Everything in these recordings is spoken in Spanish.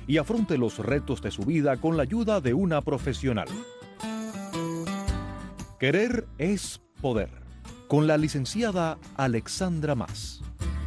y afronte los retos de su vida con la ayuda de una profesional. Querer es poder, con la licenciada Alexandra Mas.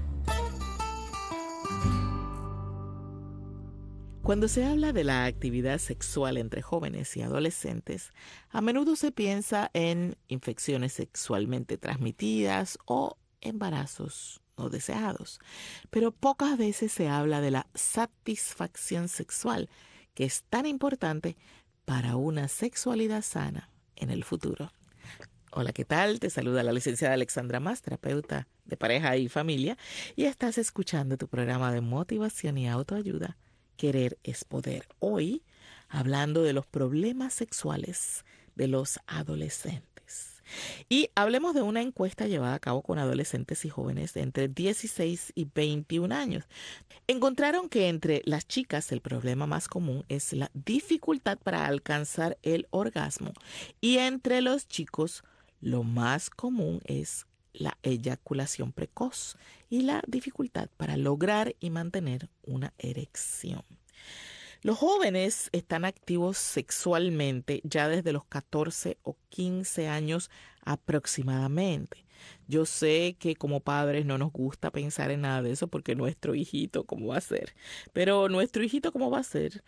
Cuando se habla de la actividad sexual entre jóvenes y adolescentes, a menudo se piensa en infecciones sexualmente transmitidas o embarazos no deseados, pero pocas veces se habla de la satisfacción sexual, que es tan importante para una sexualidad sana en el futuro. Hola, ¿qué tal? Te saluda la licenciada Alexandra Mas, terapeuta de pareja y familia, y estás escuchando tu programa de motivación y autoayuda, Querer es poder. Hoy, hablando de los problemas sexuales de los adolescentes. Y hablemos de una encuesta llevada a cabo con adolescentes y jóvenes de entre 16 y 21 años. Encontraron que entre las chicas el problema más común es la dificultad para alcanzar el orgasmo y entre los chicos lo más común es la eyaculación precoz y la dificultad para lograr y mantener una erección. Los jóvenes están activos sexualmente ya desde los 14 o 15 años aproximadamente. Yo sé que como padres no nos gusta pensar en nada de eso porque nuestro hijito, ¿cómo va a ser? Pero nuestro hijito, ¿cómo va a ser?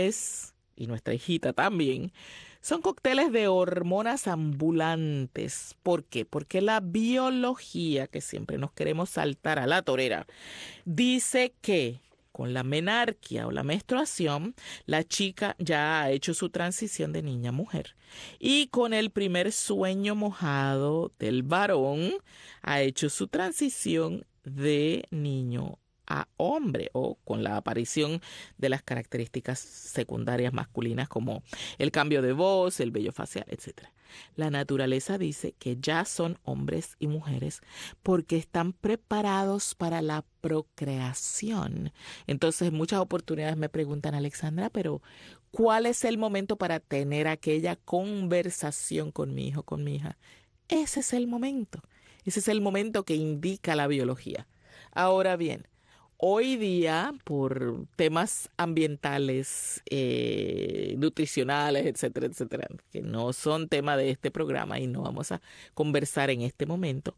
Y nuestra hijita también, son cócteles de hormonas ambulantes. ¿Por qué? Porque la biología, que siempre nos queremos saltar a la torera, dice que con la menarquia o la menstruación, la chica ya ha hecho su transición de niña a mujer. Y con el primer sueño mojado del varón, ha hecho su transición de niño a hombre, o con la aparición de las características secundarias masculinas como el cambio de voz, el vello facial, etc. La naturaleza dice que ya son hombres y mujeres porque están preparados para la procreación. Entonces, en muchas oportunidades me preguntan, Alexandra, pero ¿cuál es el momento para tener aquella conversación con mi hijo, con mi hija? Ese es el momento. Ese es el momento que indica la biología. Ahora bien, hoy día, por temas ambientales, nutricionales, etcétera, etcétera, que no son tema de este programa y no vamos a conversar en este momento,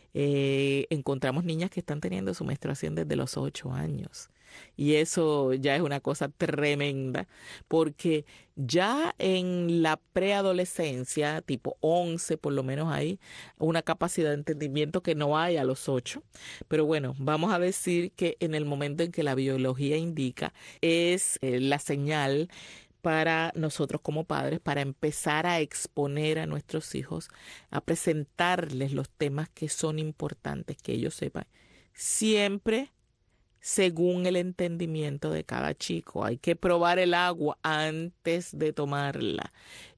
encontramos niñas que están teniendo su menstruación desde los 8 años. Y eso ya es una cosa tremenda, porque ya en la preadolescencia, tipo 11 por lo menos hay una capacidad de entendimiento que no hay a los 8. Pero bueno, vamos a decir que en el momento en que la biología indica es la señal para nosotros como padres, para empezar a exponer a nuestros hijos, a presentarles los temas que son importantes que ellos sepan. Siempre según el entendimiento de cada chico. Hay que probar el agua antes de tomarla.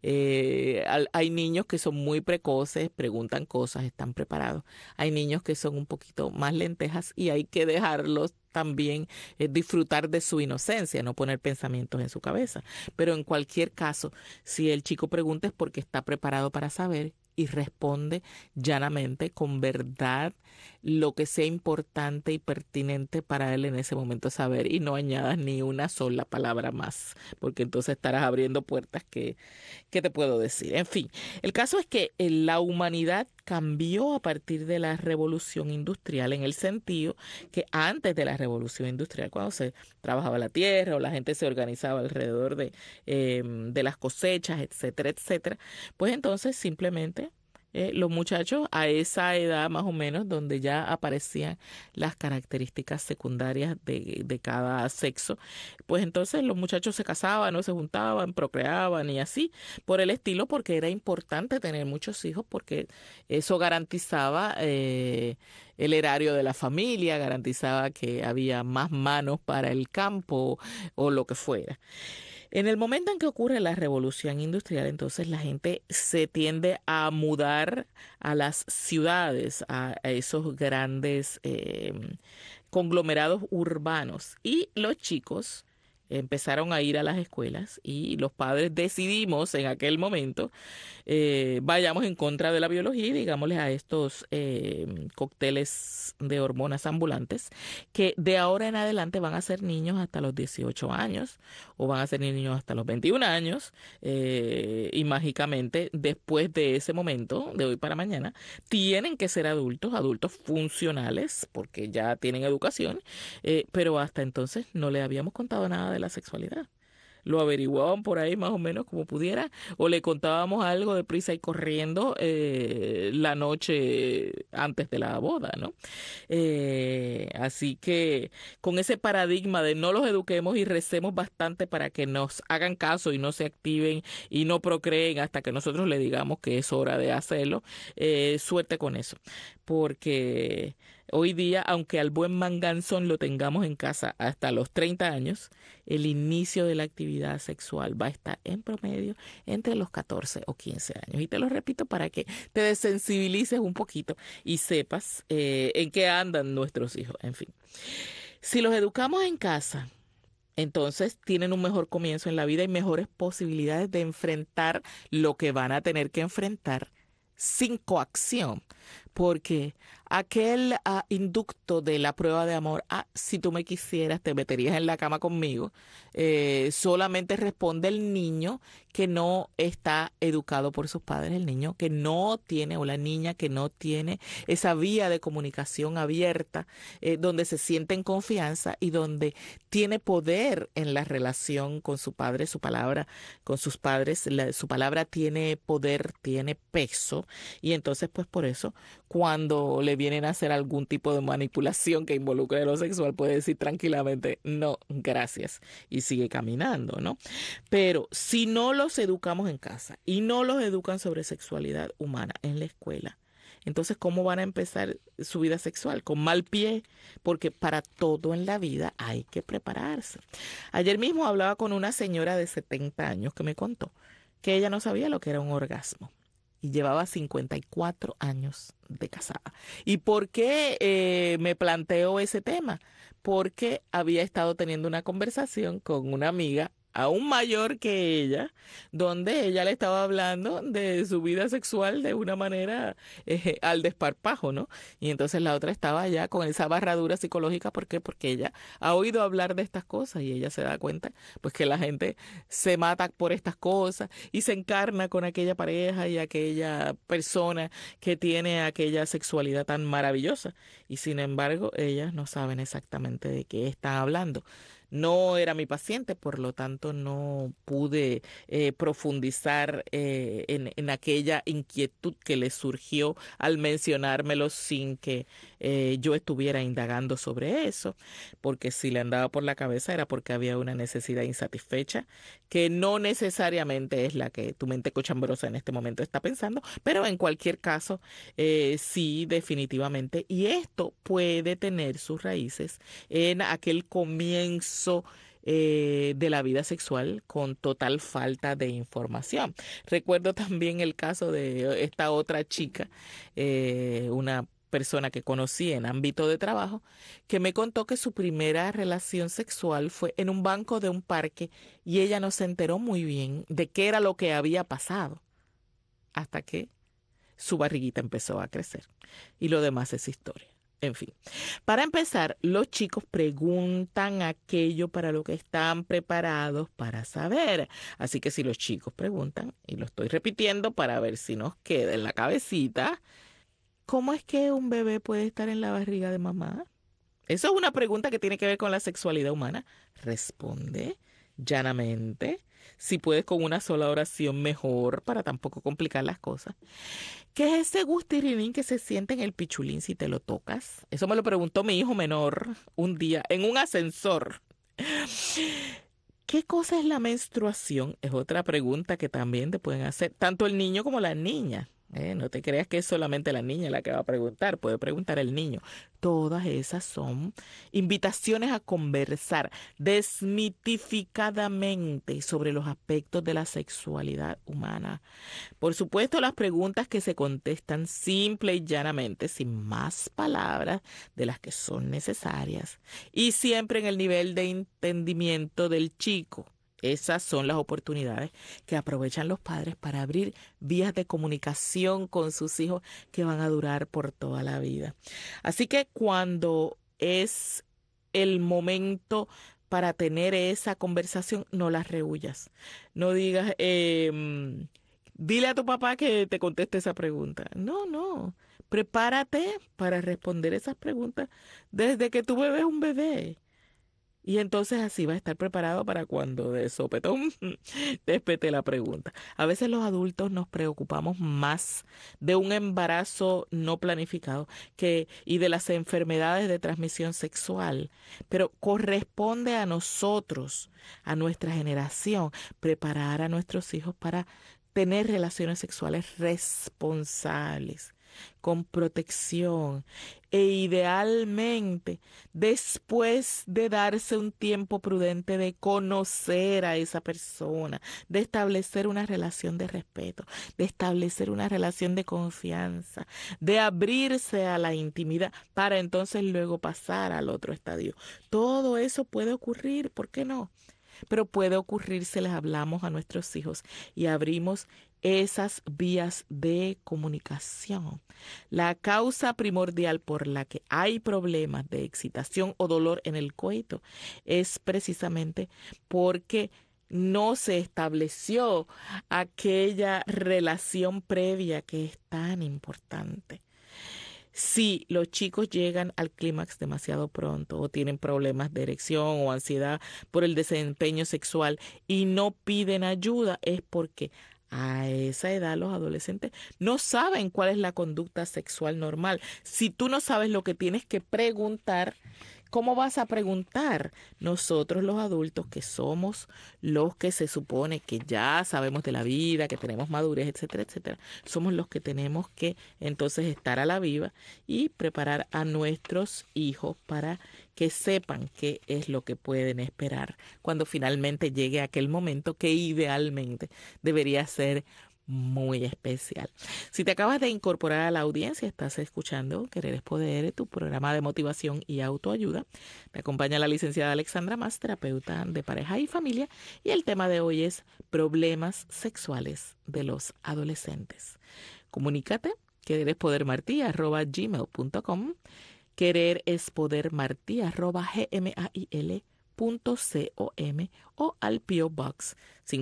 Hay niños que son muy precoces, preguntan cosas, están preparados. Hay niños que son un poquito más lentejas y hay que dejarlos también disfrutar de su inocencia, no poner pensamientos en su cabeza. Pero en cualquier caso, si el chico pregunta es porque está preparado para saber y responde llanamente, con verdad, lo que sea importante y pertinente para él en ese momento saber, y no añadas ni una sola palabra más, porque entonces estarás abriendo puertas que te puedo decir. En fin, el caso es que la humanidad cambió a partir de la revolución industrial, en el sentido que antes de la revolución industrial, cuando se trabajaba la tierra o la gente se organizaba alrededor de las cosechas, etcétera, etcétera, pues entonces simplemente los muchachos a esa edad más o menos donde ya aparecían las características secundarias de cada sexo, pues entonces los muchachos se casaban, no se juntaban, procreaban y así por el estilo, porque era importante tener muchos hijos porque eso garantizaba el erario de la familia, garantizaba que había más manos para el campo o lo que fuera. En el momento en que ocurre la revolución industrial, entonces la gente se tiende a mudar a las ciudades, a esos grandes conglomerados urbanos. Y los chicos empezaron a ir a las escuelas y los padres decidimos en aquel momento, vayamos en contra de la biología y digámosles a estos cócteles de hormonas ambulantes que de ahora en adelante van a ser niños hasta los 18 años o van a ser niños hasta los 21 años y mágicamente después de ese momento, de hoy para mañana, tienen que ser adultos, adultos funcionales porque ya tienen educación, pero hasta entonces no le habíamos contado nada de la sexualidad. Lo averiguaban por ahí más o menos como pudiera, o le contábamos algo de prisa y corriendo la noche antes de la boda, ¿no? Así que con ese paradigma de no los eduquemos y recemos bastante para que nos hagan caso y no se activen y no procreen hasta que nosotros le digamos que es hora de hacerlo, suerte con eso, porque hoy día, aunque al buen manganzón lo tengamos en casa hasta los 30 años, el inicio de la actividad sexual va a estar en promedio entre los 14 o 15 años. Y te lo repito para que te desensibilices un poquito y sepas en qué andan nuestros hijos. En fin, si los educamos en casa, entonces tienen un mejor comienzo en la vida y mejores posibilidades de enfrentar lo que van a tener que enfrentar sin coacción, porque aquel inducto de la prueba de amor, si tú me quisieras, te meterías en la cama conmigo, solamente responde el niño que no está educado por sus padres, el niño que no tiene o la niña que no tiene esa vía de comunicación abierta, donde se siente en confianza y donde tiene poder en la relación con su padre, su palabra, con sus padres, su palabra tiene poder, tiene peso, y entonces pues por eso cuando le vienen a hacer algún tipo de manipulación que involucre lo sexual, puede decir tranquilamente, no, gracias, y sigue caminando, ¿no? Pero si no los educamos en casa y no los educan sobre sexualidad humana en la escuela, entonces, ¿cómo van a empezar su vida sexual? Con mal pie, porque para todo en la vida hay que prepararse. Ayer mismo hablaba con una señora de 70 años que me contó que ella no sabía lo que era un orgasmo y llevaba 54 años de casada. ¿Y por qué me planteo ese tema? Porque había estado teniendo una conversación con una amiga aún mayor que ella, donde ella le estaba hablando de su vida sexual de una manera al desparpajo, ¿no? Y entonces la otra estaba ya con esa barradura psicológica. ¿Por qué? Porque ella ha oído hablar de estas cosas y ella se da cuenta, pues, que la gente se mata por estas cosas y se encarna con aquella pareja y aquella persona que tiene aquella sexualidad tan maravillosa. Y sin embargo, ellas no saben exactamente de qué están hablando. No era mi paciente, por lo tanto no pude profundizar en aquella inquietud que le surgió al mencionármelo sin que yo estuviera indagando sobre eso, porque si le andaba por la cabeza era porque había una necesidad insatisfecha, que no necesariamente es la que tu mente cochambrosa en este momento está pensando, pero en cualquier caso, sí, definitivamente. Y esto puede tener sus raíces en aquel comienzo de la vida sexual con total falta de información. Recuerdo también el caso de esta otra chica, una persona que conocí en ámbito de trabajo, que me contó que su primera relación sexual fue en un banco de un parque y ella no se enteró muy bien de qué era lo que había pasado hasta que su barriguita empezó a crecer. Y lo demás es historia. En fin, para empezar, los chicos preguntan aquello para lo que están preparados para saber. Así que si los chicos preguntan, y lo estoy repitiendo para ver si nos queda en la cabecita, ¿cómo es que un bebé puede estar en la barriga de mamá? Eso es una pregunta que tiene que ver con la sexualidad humana. Responde llanamente. Si puedes con una sola oración, mejor, para tampoco complicar las cosas. ¿Qué es ese gustirrinín que se siente en el pichulín si te lo tocas? Eso me lo preguntó mi hijo menor un día en un ascensor. ¿Qué cosa es la menstruación? Es otra pregunta que también te pueden hacer tanto el niño como la niña. No te creas que es solamente la niña la que va a preguntar, puede preguntar el niño. Todas esas son invitaciones a conversar desmitificadamente sobre los aspectos de la sexualidad humana. Por supuesto, las preguntas que se contestan simple y llanamente, sin más palabras de las que son necesarias, y siempre en el nivel de entendimiento del chico. Esas son las oportunidades que aprovechan los padres para abrir vías de comunicación con sus hijos que van a durar por toda la vida. Así que cuando es el momento para tener esa conversación, no las rehuyas. No digas, dile a tu papá que te conteste esa pregunta. No, no. Prepárate para responder esas preguntas desde que tu bebé es un bebé. Y entonces así va a estar preparado para cuando de sopetón despete la pregunta. A veces los adultos nos preocupamos más de un embarazo no planificado y de las enfermedades de transmisión sexual, pero corresponde a nosotros, a nuestra generación, preparar a nuestros hijos para tener relaciones sexuales responsables, con protección e idealmente después de darse un tiempo prudente de conocer a esa persona, de establecer una relación de respeto, de establecer una relación de confianza, de abrirse a la intimidad para entonces luego pasar al otro estadio. Todo eso puede ocurrir, ¿por qué no? Pero puede ocurrir si les hablamos a nuestros hijos y abrimos esas vías de comunicación. La causa primordial por la que hay problemas de excitación o dolor en el coito es precisamente porque no se estableció aquella relación previa que es tan importante. Si los chicos llegan al clímax demasiado pronto o tienen problemas de erección o ansiedad por el desempeño sexual y no piden ayuda, es porque a esa edad los adolescentes no saben cuál es la conducta sexual normal. Si tú no sabes lo que tienes que preguntar, ¿cómo vas a preguntar? Nosotros los adultos, que somos los que se supone que ya sabemos de la vida, que tenemos madurez, etcétera, etcétera, somos los que tenemos que entonces estar a la viva y preparar a nuestros hijos para que sepan qué es lo que pueden esperar cuando finalmente llegue aquel momento que idealmente debería ser muy especial. Si te acabas de incorporar a la audiencia, estás escuchando Querer es Poder, tu programa de motivación y autoayuda. Me acompaña la licenciada Alexandra Mas, terapeuta de pareja y familia, y el tema de hoy es problemas sexuales de los adolescentes. Comunícate, quererespodermarti@gmail.com, quererespodermarti@gmail.com o al P.O. Box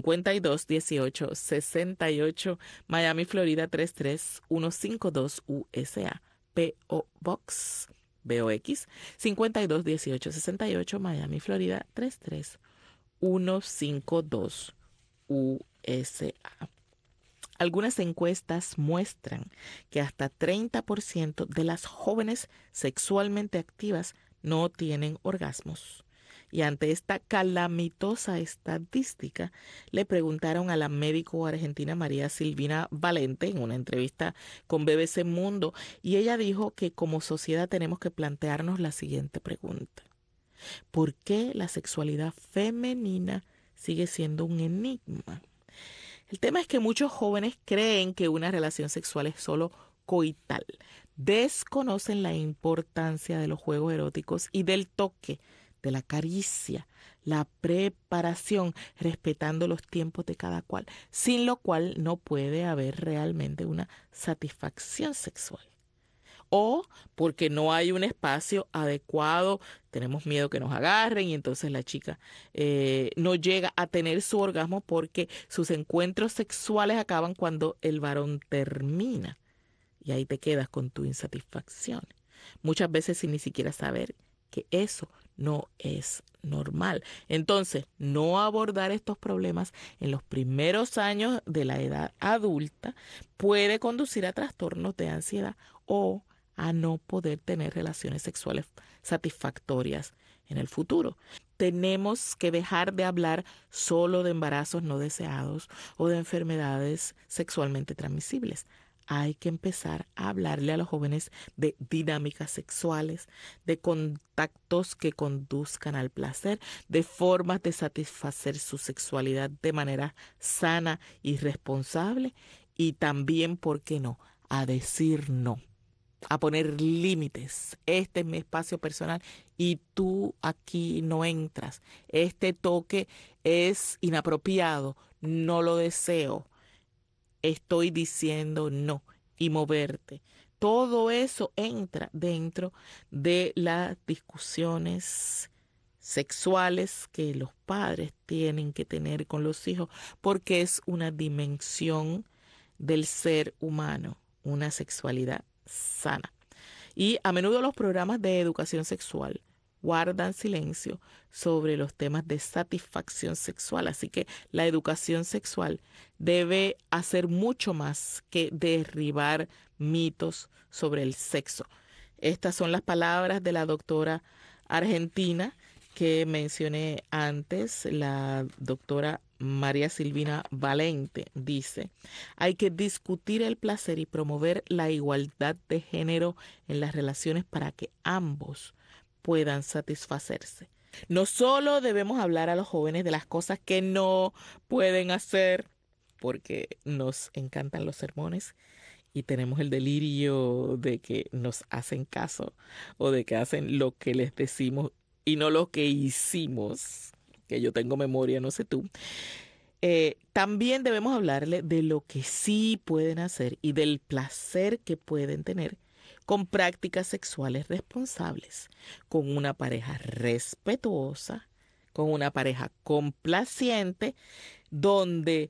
521868 Miami, Florida 33152 USA. P.O. Box BOX 521868 Miami, Florida 33152 USA. Algunas encuestas muestran que hasta 30% de las jóvenes sexualmente activas no tienen orgasmos. Y ante esta calamitosa estadística, le preguntaron a la médico argentina María Silvina Valente en una entrevista con BBC Mundo, y ella dijo que como sociedad tenemos que plantearnos la siguiente pregunta: ¿por qué la sexualidad femenina sigue siendo un enigma? El tema es que muchos jóvenes creen que una relación sexual es solo coital. Desconocen la importancia de los juegos eróticos y del toque, de la caricia, la preparación, respetando los tiempos de cada cual, sin lo cual no puede haber realmente una satisfacción sexual. O porque no hay un espacio adecuado, tenemos miedo que nos agarren y entonces la chica no llega a tener su orgasmo porque sus encuentros sexuales acaban cuando el varón termina. Y ahí te quedas con tu insatisfacción. Muchas veces sin ni siquiera saber que eso no es normal. Entonces, no abordar estos problemas en los primeros años de la edad adulta puede conducir a trastornos de ansiedad o a no poder tener relaciones sexuales satisfactorias en el futuro. Tenemos que dejar de hablar solo de embarazos no deseados o de enfermedades sexualmente transmisibles. hay que empezar a hablarle a los jóvenes de dinámicas sexuales, de contactos que conduzcan al placer, de formas de satisfacer su sexualidad de manera sana y responsable y también, ¿por qué no?, a decir no, a poner límites. Este es mi espacio personal y tú aquí no entras. Este toque es inapropiado, no lo deseo. Estoy diciendo no y moverte. Todo eso entra dentro de las discusiones sexuales que los padres tienen que tener con los hijos, porque es una dimensión del ser humano, una sexualidad sana. Y a menudo los programas de educación sexual guardan silencio sobre los temas de satisfacción sexual. Así que la educación sexual debe hacer mucho más que derribar mitos sobre el sexo. Estas son las palabras de la doctora argentina que mencioné antes, la doctora María Silvina Valente. Dice: hay que discutir el placer y promover la igualdad de género en las relaciones para que ambos puedan satisfacerse. No solo debemos hablar a los jóvenes de las cosas que no pueden hacer, porque nos encantan los sermones y tenemos el delirio de que nos hacen caso o de que hacen lo que les decimos y no lo que hicimos, que yo tengo memoria, no sé tú. También debemos hablarle de lo que sí pueden hacer y del placer que pueden tener con prácticas sexuales responsables, con una pareja respetuosa, con una pareja complaciente, donde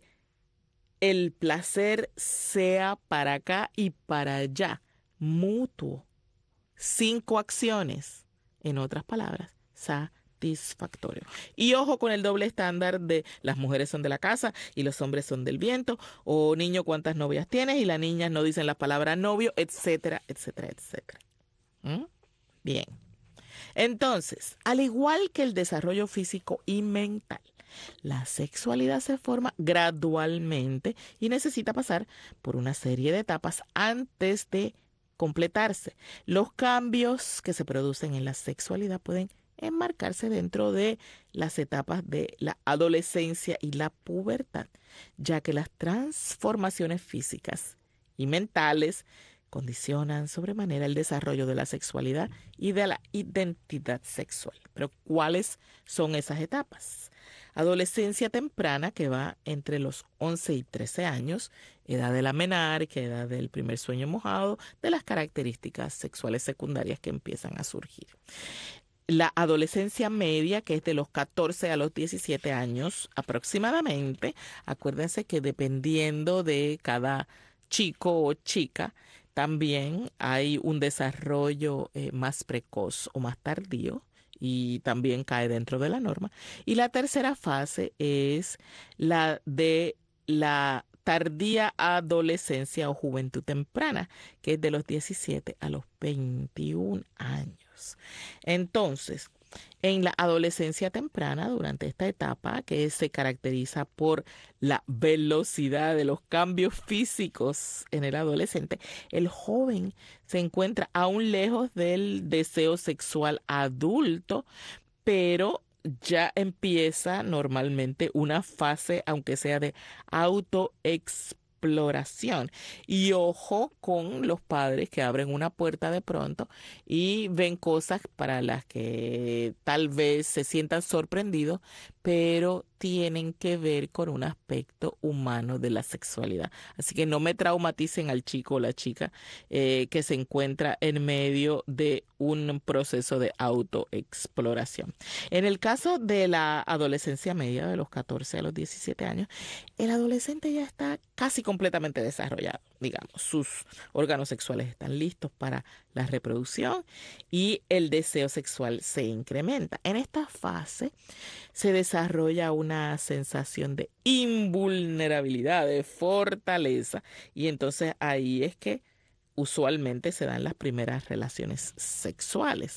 el placer sea para acá y para allá, mutuo, sin coacciones, en otras palabras, satisfactorio. Y ojo con el doble estándar de las mujeres son de la casa y los hombres son del viento, o niño, ¿cuántas novias tienes? Y las niñas no dicen la palabra novio, etcétera, etcétera, etcétera. ¿Mm? Bien. Entonces, al igual que el desarrollo físico y mental, la sexualidad se forma gradualmente y necesita pasar por una serie de etapas antes de completarse. Los cambios que se producen en la sexualidad pueden enmarcarse dentro de las etapas de la adolescencia y la pubertad, ya que las transformaciones físicas y mentales condicionan sobremanera el desarrollo de la sexualidad y de la identidad sexual. Pero ¿cuáles son esas etapas? Adolescencia temprana, que va entre los 11 y 13 años, edad de la menarquia, edad del primer sueño mojado, de las características sexuales secundarias que empiezan a surgir. La adolescencia media, que es de los 14 a los 17 años aproximadamente. Acuérdense que dependiendo de cada chico o chica, también hay un desarrollo más precoz o más tardío y también cae dentro de la norma. Y la tercera fase es la de la tardía adolescencia o juventud temprana, que es de los 17 a los 21 años. Entonces, en la adolescencia temprana, durante esta etapa que se caracteriza por la velocidad de los cambios físicos en el adolescente, el joven se encuentra aún lejos del deseo sexual adulto, pero ya empieza normalmente una fase, aunque sea de autoexploración. Y ojo con los padres que abren una puerta de pronto y ven cosas para las que tal vez se sientan sorprendidos, pero tienen que ver con un aspecto humano de la sexualidad. Así que no me traumaticen al chico o la chica que se encuentra en medio de un proceso de autoexploración. En el caso de la adolescencia media, de los 14 a los 17 años, el adolescente ya está casi completamente desarrollado, digamos. Sus órganos sexuales están listos para la reproducción y el deseo sexual se incrementa. En esta fase se desarrolla una sensación de invulnerabilidad, de fortaleza, y entonces ahí es que usualmente se dan las primeras relaciones sexuales.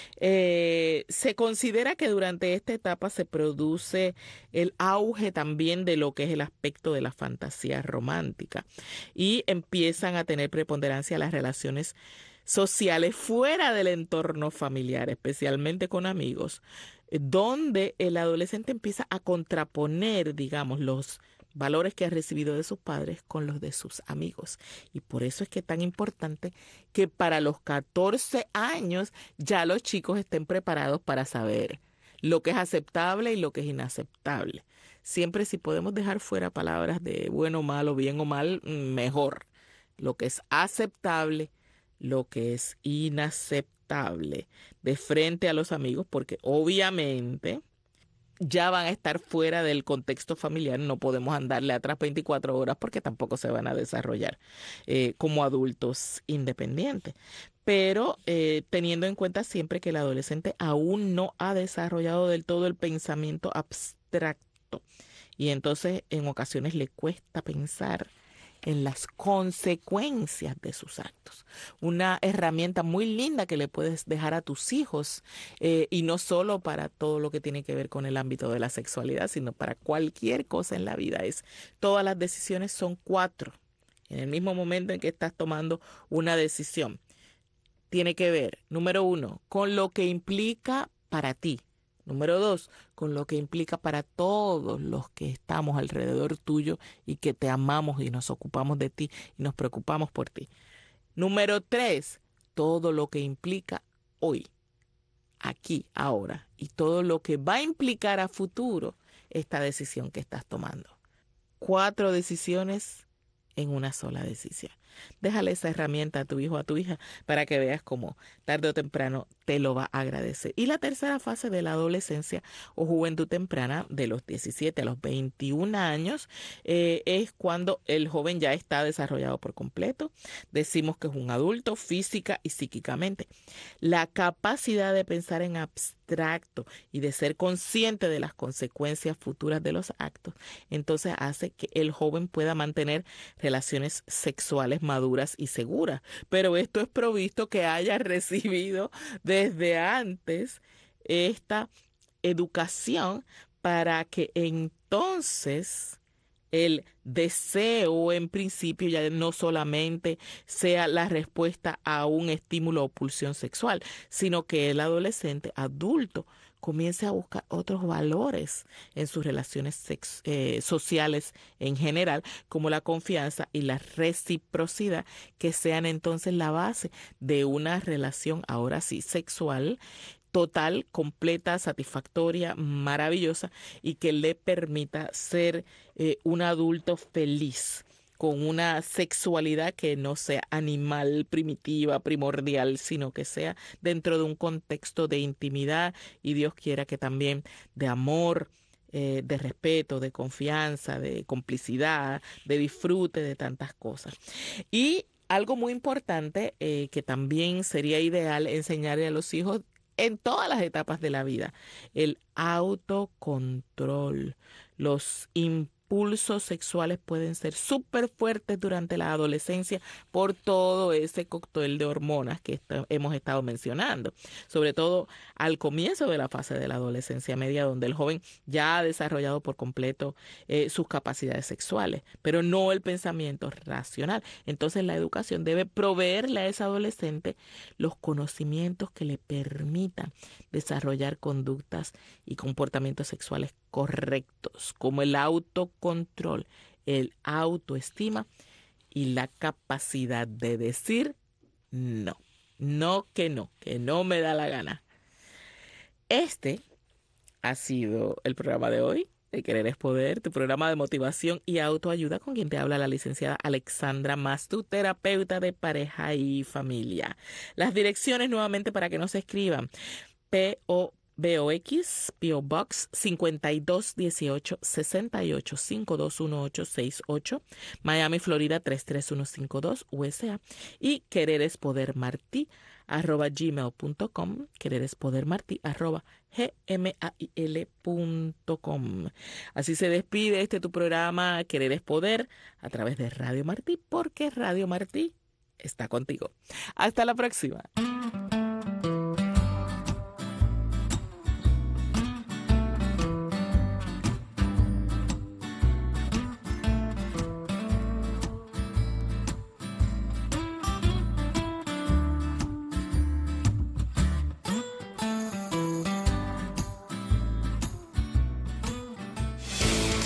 Se considera que durante esta etapa se produce el auge también de lo que es el aspecto de la fantasía romántica y empiezan a tener preponderancia las relaciones sociales fuera del entorno familiar, especialmente con amigos, donde el adolescente empieza a contraponer, digamos, los valores que ha recibido de sus padres con los de sus amigos. Y por eso es que es tan importante que para los 14 años ya los chicos estén preparados para saber lo que es aceptable y lo que es inaceptable. Siempre si podemos dejar fuera palabras de bueno o malo, bien o mal, mejor. Lo que es aceptable, lo que es inaceptable de frente a los amigos, porque obviamente ya van a estar fuera del contexto familiar, no podemos andarle atrás 24 horas porque tampoco se van a desarrollar como adultos independientes. Pero teniendo en cuenta siempre que el adolescente aún no ha desarrollado del todo el pensamiento abstracto y entonces en ocasiones le cuesta pensar en las consecuencias de sus actos. Una herramienta muy linda que le puedes dejar a tus hijos, y no solo para todo lo que tiene que ver con el ámbito de la sexualidad, sino para cualquier cosa en la vida, es todas las decisiones son 4. En el mismo momento en que estás tomando una decisión, tiene que ver, número 1, con lo que implica para ti. Número 2, con lo que implica para todos los que estamos alrededor tuyo y que te amamos y nos ocupamos de ti y nos preocupamos por ti. Número 3, todo lo que implica hoy, aquí, ahora, y todo lo que va a implicar a futuro esta decisión que estás tomando. 4 decisiones en una sola decisión. Déjale esa herramienta a tu hijo o a tu hija para que veas cómo tarde o temprano te lo va a agradecer. Y la tercera fase de la adolescencia o juventud temprana, de los 17 a los 21 años, es cuando el joven ya está desarrollado por completo. Decimos que es un adulto física y psíquicamente. La capacidad de pensar en abstracto y de ser consciente de las consecuencias futuras de los actos, entonces hace que el joven pueda mantener relaciones sexuales maduras y seguras. Pero esto es provisto que haya recibido desde antes esta educación para que entonces el deseo en principio ya no solamente sea la respuesta a un estímulo o pulsión sexual, sino que el adolescente adulto comience a buscar otros valores en sus relaciones sociales en general, como la confianza y la reciprocidad, que sean entonces la base de una relación, ahora sí, sexual, total, completa, satisfactoria, maravillosa y que le permita ser un adulto feliz con una sexualidad que no sea animal, primitiva, primordial, sino que sea dentro de un contexto de intimidad y Dios quiera que también de amor, de respeto, de confianza, de complicidad, de disfrute, de tantas cosas. Y algo muy importante que también sería ideal enseñarle a los hijos en todas las etapas de la vida, el autocontrol. Los impulsos sexuales pueden ser súper fuertes durante la adolescencia por todo ese cóctel de hormonas que hemos estado mencionando, sobre todo al comienzo de la fase de la adolescencia media, donde el joven ya ha desarrollado por completo sus capacidades sexuales, pero no el pensamiento racional. Entonces la educación debe proveerle a ese adolescente los conocimientos que le permitan desarrollar conductas y comportamientos sexuales correctos, como el autocontrol, el autoestima y la capacidad de decir no. No, que no me da la gana. Este ha sido el programa de hoy de Querer es Poder, tu programa de motivación y autoayuda, con quien te habla la licenciada Alexandra Mas, tu terapeuta de pareja y familia. Las direcciones nuevamente para que no se escriban: P.O. Box 5218 68 521868, Miami, Florida 33152 USA, y quererespodermartí @gmail.com, quererespodermartí @gmail.com. Así se despide tu programa Querer es Poder a través de Radio Martí, porque Radio Martí está contigo. Hasta la próxima.